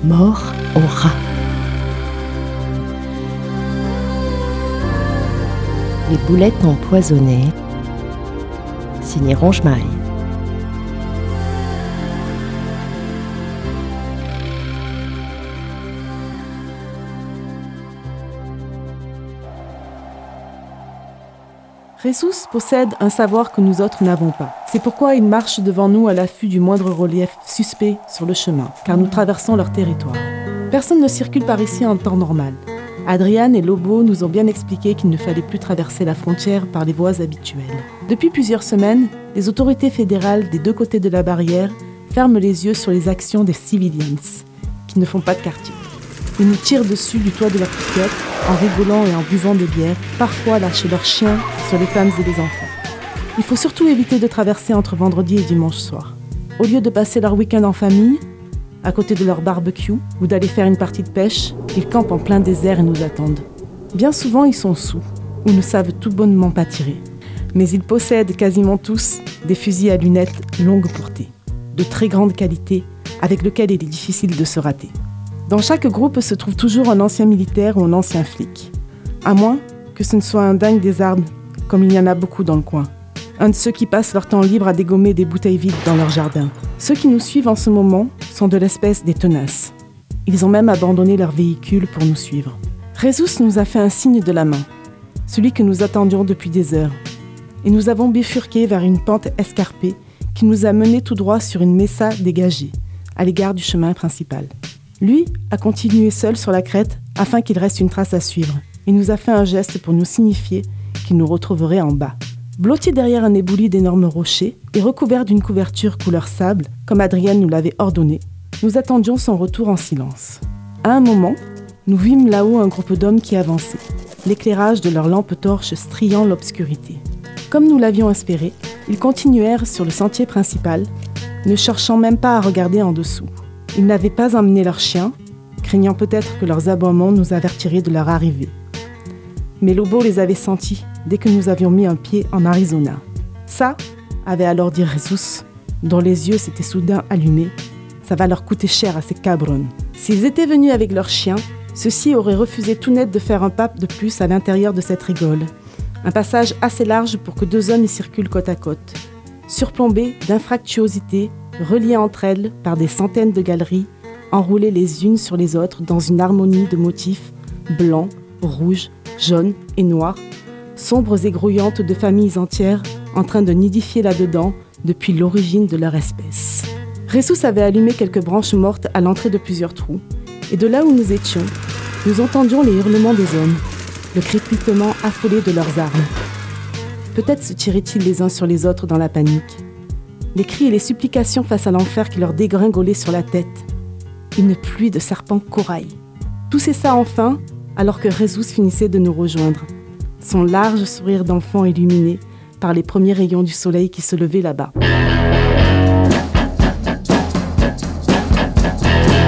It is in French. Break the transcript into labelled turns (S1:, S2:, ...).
S1: Mort aux rats. Les boulettes empoisonnées, signé Ronge-Maille.
S2: Jesús possède un savoir que nous autres n'avons pas. C'est pourquoi il marche devant nous à l'affût du moindre relief suspect sur le chemin, car nous traversons leur territoire. Personne ne circule par ici en temps normal. Adrián et Lobo nous ont bien expliqué qu'il ne fallait plus traverser la frontière par les voies habituelles. Depuis plusieurs semaines, les autorités fédérales des deux côtés de la barrière ferment les yeux sur les actions des civilians, qui ne font pas de quartier. Ils nous tirent dessus du toit de leur pick-up, en rigolant et en buvant des bières, parfois lâchent leurs chiens sur les femmes et les enfants. Il faut surtout éviter de traverser entre vendredi et dimanche soir. Au lieu de passer leur week-end en famille, à côté de leur barbecue, ou d'aller faire une partie de pêche, ils campent en plein désert et nous attendent. Bien souvent, ils sont saols, ou ne savent tout bonnement pas tirer. Mais ils possèdent quasiment tous des fusils à lunettes longue portée, de très grande qualité, avec lesquels il est difficile de se rater. Dans chaque groupe se trouve toujours un ancien militaire ou un ancien flic. À moins que ce ne soit un dingue des armes, comme il y en a beaucoup dans le coin. Un de ceux qui passent leur temps libre à dégommer des bouteilles vides dans leur jardin. Ceux qui nous suivent en ce moment sont de l'espèce des tenaces. Ils ont même abandonné leur véhicule pour nous suivre. Jesús nous a fait un signe de la main, celui que nous attendions depuis des heures. Et nous avons bifurqué vers une pente escarpée qui nous a menés tout droit sur une mesa dégagée, à l'égard du chemin principal. Lui a continué seul sur la crête afin qu'il reste une trace à suivre. Il nous a fait un geste pour nous signifier qu'il nous retrouverait en bas. Blotti derrière un éboulis d'énormes rochers et recouvert d'une couverture couleur sable, comme Adrián nous l'avait ordonné, nous attendions son retour en silence. À un moment, nous vîmes là-haut un groupe d'hommes qui avançaient, l'éclairage de leurs lampes torches striant l'obscurité. Comme nous l'avions espéré, ils continuèrent sur le sentier principal, ne cherchant même pas à regarder en dessous. Ils n'avaient pas emmené leurs chiens, craignant peut-être que leurs aboiements nous avertiraient de leur arrivée. Mais Lobo les avait sentis dès que nous avions mis un pied en Arizona. Ça, avait alors dit Jesús, dont les yeux s'étaient soudain allumés, ça va leur coûter cher à ces cabrones. S'ils étaient venus avec leurs chiens, ceux-ci auraient refusé tout net de faire un pas de plus à l'intérieur de cette rigole. Un passage assez large pour que deux hommes y circulent côte à côte, surplombés d'infractuosités, reliées entre elles par des centaines de galeries, enroulées les unes sur les autres dans une harmonie de motifs blancs, rouges, jaunes et noirs, sombres et grouillantes de familles entières en train de nidifier là-dedans depuis l'origine de leur espèce. Jesús avait allumé quelques branches mortes à l'entrée de plusieurs trous, et de là où nous étions, nous entendions les hurlements des hommes, le crépitement affolé de leurs armes. Peut-être se tiraient-ils les uns sur les autres dans la panique. Les cris et les supplications face à l'enfer qui leur dégringolait sur la tête. Une pluie de serpents corail. Tout cessa enfin, alors que Jesús finissait de nous rejoindre. Son large sourire d'enfant illuminé par les premiers rayons du soleil qui se levaient là-bas.